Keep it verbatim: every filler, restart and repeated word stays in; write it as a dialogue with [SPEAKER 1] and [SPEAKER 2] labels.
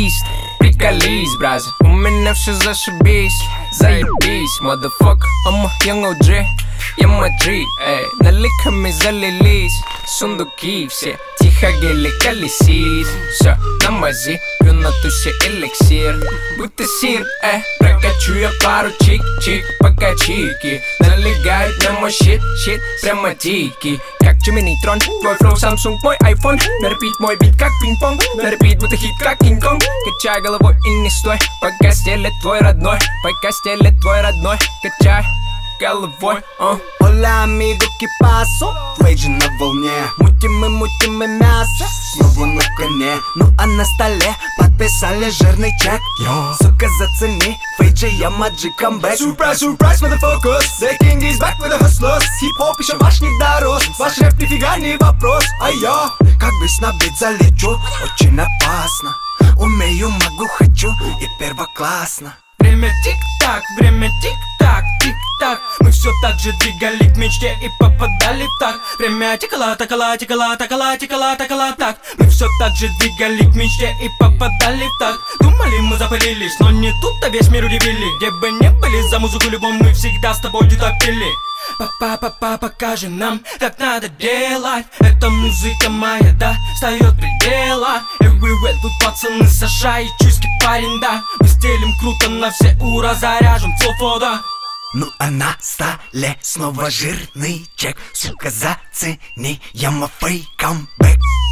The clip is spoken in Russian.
[SPEAKER 1] бист. Приколись, бразер, у меня все зашибись. Заебись, motherfucker, I'm a young о джи. Я маджи, эй, наликами залились. Сундуки все тихо гели колесит. Все на мази, пью на тусе эликсир. Будто сир, эй, прокачу я пару чик-чик, пока чики налегают на мой щит, щит, прямо дикий. Как Jimmy Neutron, твой флоу Samsung, мой iPhone. На репит мой бит как пинг-понг, на репит будто хит как Кинг-Конг. Качай головой и не стой, пока стелет твой родной, пока стелет твой родной. Качай головой, uh.
[SPEAKER 2] Hola, amigo, ¿qué pasó? Фейджи на волне, мутим мы, мутим мы мясо. Снова на коне, ну а на столе подписали жирный чек. Йо, сука, зацени, Фейджи, я маджи камбэк. Surprise, surprise, motherfuckers, the king is back with the hustlers. Хип-хоп еще ваш не дорос, ваш рэп нифига не вопрос. А я, как бы на бит залечу, очень опасно. Умею, могу, хочу и первоклассно.
[SPEAKER 3] Время тик-так, время тик-так, тик-так. Мы все так же двигали к мечте и попадали в так. Время тикала, такала, тикала, такала, тикала, такала, так. Мы все так же двигали к мечте и попадали в так. Думали, мы запылились, но не тут-то весь мир удивили. Где бы не были, за музыку любом мы всегда с тобой топили. Папа, папа, покажи нам, как надо делать. Эта музыка моя, да, встает предела. Everywhere тут пацаны с США и чуйский парень, да. Мы стелим круто на все ура, заряжем флоу-фода.
[SPEAKER 2] Ну а на столе снова жирный чек. Сука, зацени, я ма фейк камбэк.